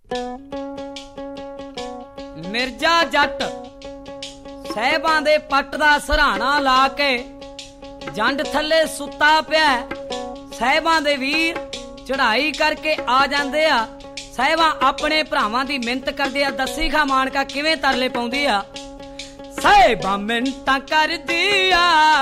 मिर्जा जट साहिबां दे पट दा सराहना ला के जंड थले सुता पिया। साहिबां दे वीर चढ़ाई करके आ जांदे आ। साहिबां अपने भरावां दी मिन्नत करदे आ। दस्सी खा मानका किवें तरले पाउंदी आ। साहिबां मिन्नतां करदी आ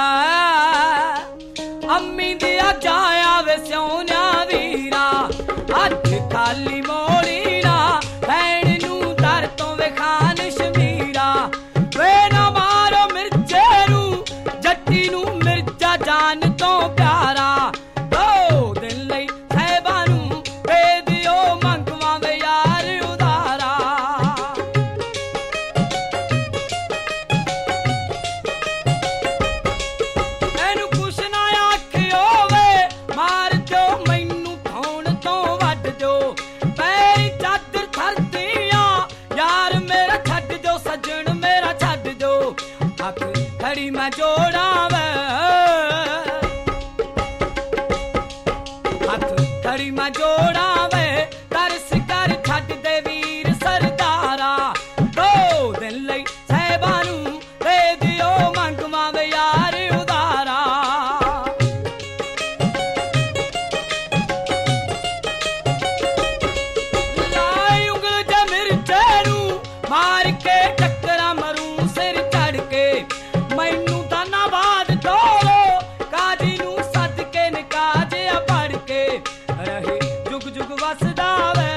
अम्मी दी आ जाया वे सोनिया वीरा अज खाली मोड़ी ना भैन नू दर तो वे खान शमीरा वे ना मारो मिर्जे नू जट्टी नू मिर्जा जान तो प्यारा। दो दिन लई साहिबां नू दे दियो मंगवा वे यार उदारा। एनू कुछ ना आखियो वे मार दो मैनू धौण तो वड दो पैरी चादर थरदिया यार मेरा छड्ड दो सजन मेरा छड्ड दो। अख खड़ी मैं जोड़ा वे हथ खड़ी मैं जोड़ा वे तरस कर छड्ड दे वीर सरदारा। दो दिन लई साहिबां नू दे दियो मंगवा वे यार उदारा। लाई उंगल जे मिर्जे नू मार के टक्करा मरूं सिर चढ़ के मैनू दानाबाद ढोलो काजी नू सद के निकाजिया पढ़ के रहे जुग जुग वसदा वे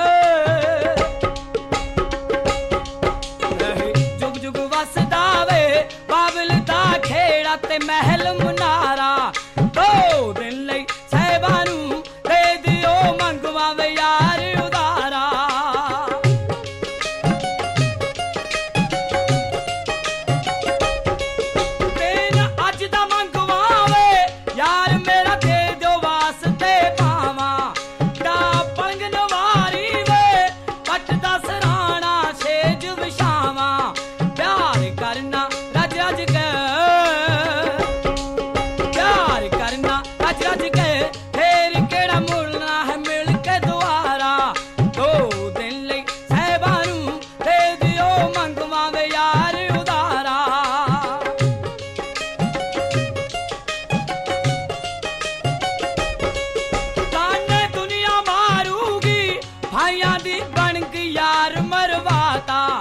रहे जुग जुग वसदा वे बाबल दा खेड़ा ते महल मुनारा। दो दिन लई साहिबां नू दे दियो मंगवा वे यार उदारा। दिन अज दा मंगवा वे यार मेरा दे दियो वास्ते पावा। दा पलंग नवारी वे पट दा सराणा छेज विछावा। प्यार करना रज रज के प्यार करना रज रज के फेर केड़ा मुड़ना है मिल के दुआरा। दो दिन लई साहिबां नू दे दियो मंगवा वे यार उदारा। ताने दुनिया मारूगी भाइयां दी बन गई यार मरवाता।